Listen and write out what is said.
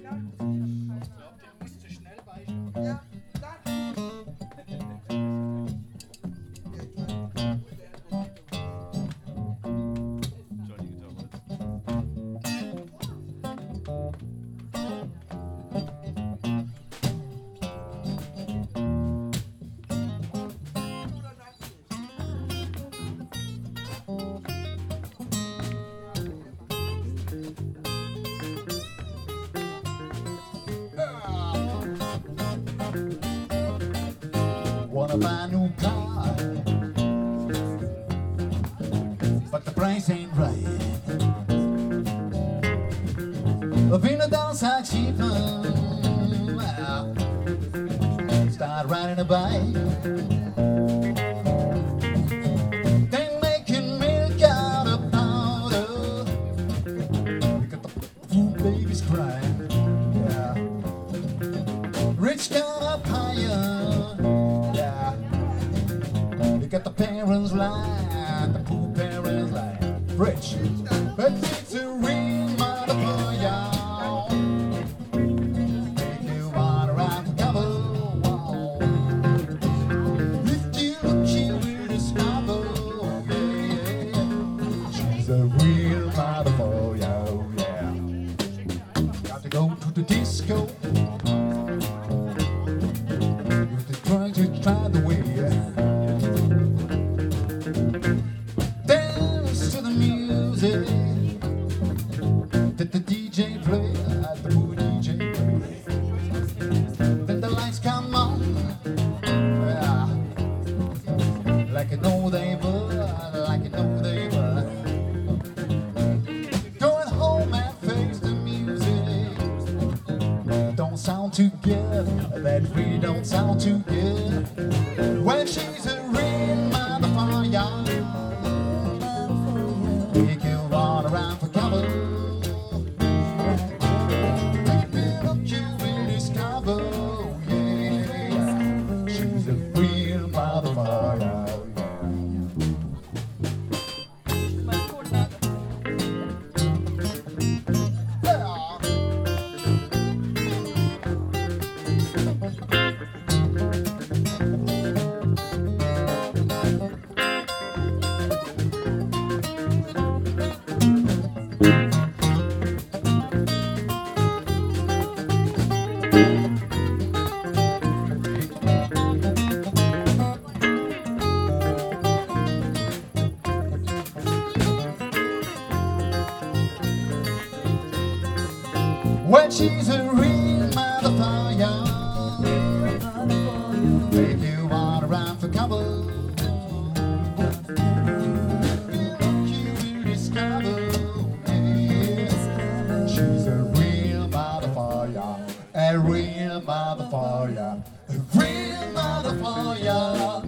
Wanna buy a new car, but the price ain't right. I've been a downside cheaper. Start riding a bike, then making milk out of powder. You got the poor babies crying. Yeah. Rich got up higher. Yeah. You got the parents line, the poor parents line. Rich, but it's a real motherfucker. Take you on around the cover. If you look, you will discover. Yeah. She's a real motherfucker. Yeah. Got to go to the disco. Try the way, dance to the music that the DJ play, the poor DJ play. Then the lights come on, yeah, like I know they were, like I know they were. Going home and face the music. Don't sound too good, that we don't sound too good. When she's a real motherfucker, take you all around for cover. Take me up, you will discover. Yeah, she's a real motherfucker. When she's a real motherfucker, take you on around for cover. You will discover, yeah, she's a real motherfucker, a real motherfucker, a real motherfucker.